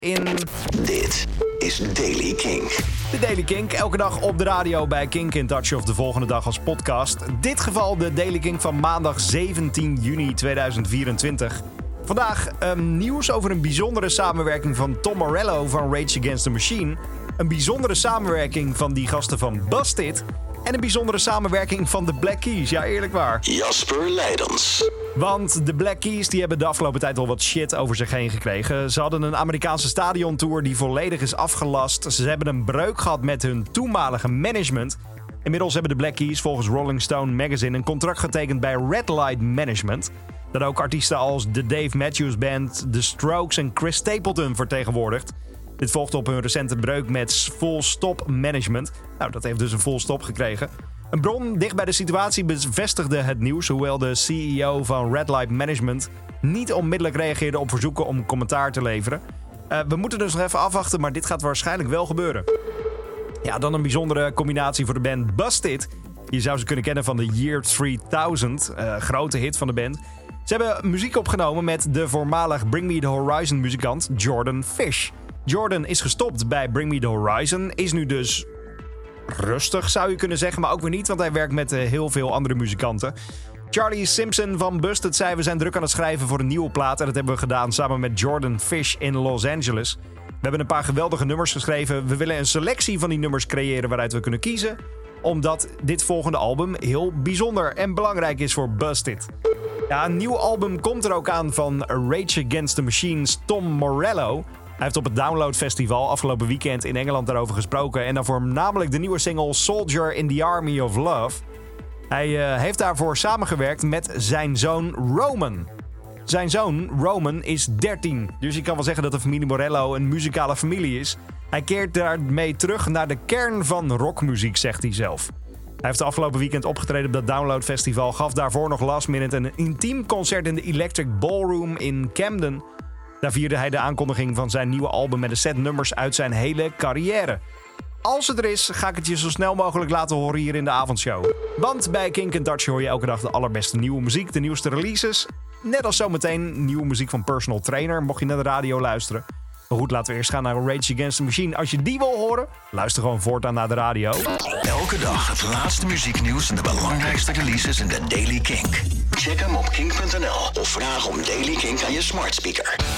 in... Dit is Daily Kink. De Daily Kink, elke dag op de radio bij Kink in Touch of de volgende dag als podcast. Dit geval de Daily Kink van maandag 17 juni 2024. Vandaag nieuws over een bijzondere samenwerking van Tom Morello van Rage Against the Machine. Een bijzondere samenwerking van die gasten van Busted. En een bijzondere samenwerking van de Black Keys. Ja, eerlijk waar. Jasper Leidens. Want de Black Keys die hebben de afgelopen tijd al wat shit over zich heen gekregen. Ze hadden een Amerikaanse stadiontour die volledig is afgelast. Ze hebben een breuk gehad met hun toenmalige management. Inmiddels hebben de Black Keys volgens Rolling Stone Magazine een contract getekend bij Red Light Management. Dat ook artiesten als de Dave Matthews Band, The Strokes en Chris Stapleton vertegenwoordigt. Dit volgt op hun recente breuk met Full Stop Management. Nou, dat heeft dus een full stop gekregen. Een bron dicht bij de situatie bevestigde het nieuws, hoewel de CEO van Red Light Management niet onmiddellijk reageerde op verzoeken om commentaar te leveren. We moeten dus nog even afwachten, maar dit gaat waarschijnlijk wel gebeuren. Ja, dan een bijzondere combinatie voor de band Busted. Je zou ze kunnen kennen van de Year 3000, grote hit van de band. Ze hebben muziek opgenomen met de voormalig Bring Me The Horizon muzikant Jordan Fish. Jordan is gestopt bij Bring Me The Horizon, is nu dus rustig zou je kunnen zeggen, maar ook weer niet, want hij werkt met heel veel andere muzikanten. Charlie Simpson van Busted zei: we zijn druk aan het schrijven voor een nieuwe plaat en dat hebben we gedaan samen met Jordan Fish in Los Angeles. We hebben een paar geweldige nummers geschreven. We willen een selectie van die nummers creëren waaruit we kunnen kiezen, omdat dit volgende album heel bijzonder en belangrijk is voor Busted. Ja, een nieuw album komt er ook aan van Rage Against the Machine's Tom Morello. Hij heeft op het Download Festival afgelopen weekend in Engeland daarover gesproken. En dan voornamelijk de nieuwe single Soldier in the Army of Love. Hij heeft daarvoor samengewerkt met zijn zoon Roman. Zijn zoon Roman is 13. Dus je kan wel zeggen dat de familie Morello een muzikale familie is. Hij keert daarmee terug naar de kern van rockmuziek, zegt hij zelf. Hij heeft de afgelopen weekend opgetreden op dat Download Festival. Gaf daarvoor nog last minute een intiem concert in de Electric Ballroom in Camden. Daar vierde hij de aankondiging van zijn nieuwe album met een set nummers uit zijn hele carrière. Als het er is, ga ik het je zo snel mogelijk laten horen hier in de avondshow. Want bij Kink in Touch hoor je elke dag de allerbeste nieuwe muziek, de nieuwste releases. Net als zometeen nieuwe muziek van Personal Trainer, mocht je naar de radio luisteren. Maar goed, laten we eerst gaan naar Rage Against the Machine. Als je die wil horen, luister gewoon voortaan naar de radio. Elke dag het laatste muzieknieuws en de belangrijkste releases in de Daily Kink. Check hem op kink.nl of vraag om Daily Kink aan je smart speaker.